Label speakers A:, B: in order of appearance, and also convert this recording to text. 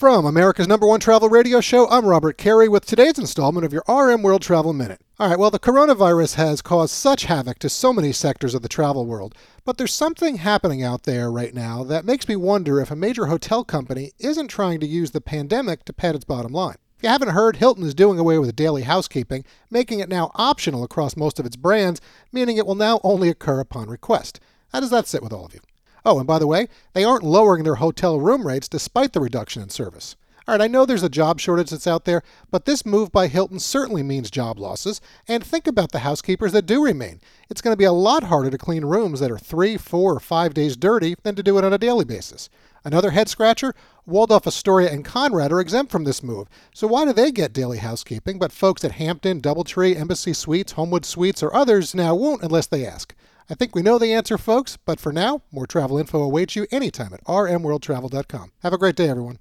A: From America's #1 travel radio show, I'm Robert Carey with today's installment of your RM World Travel Minute. All right, well, the coronavirus has caused such havoc to so many sectors of the travel world, but there's something happening out there right now that makes me wonder if a major hotel company isn't trying to use the pandemic to pad its bottom line. If you haven't heard, Hilton is doing away with daily housekeeping, making it now optional across most of its brands, meaning it will now only occur upon request. How does that sit with all of you? Oh, and by the way, they aren't lowering their hotel room rates despite the reduction in service. All right, I know there's a job shortage that's out there, but this move by Hilton certainly means job losses. And think about the housekeepers that do remain. It's going to be a lot harder to clean rooms that are 3, 4, or 5 days dirty than to do it on a daily basis. Another head scratcher? Waldorf Astoria and Conrad are exempt from this move. So why do they get daily housekeeping, but folks at Hampton, Doubletree, Embassy Suites, Homewood Suites, or others now won't unless they ask? I think we know the answer, folks, but for now, more travel info awaits you anytime at rmworldtravel.com. Have a great day, everyone.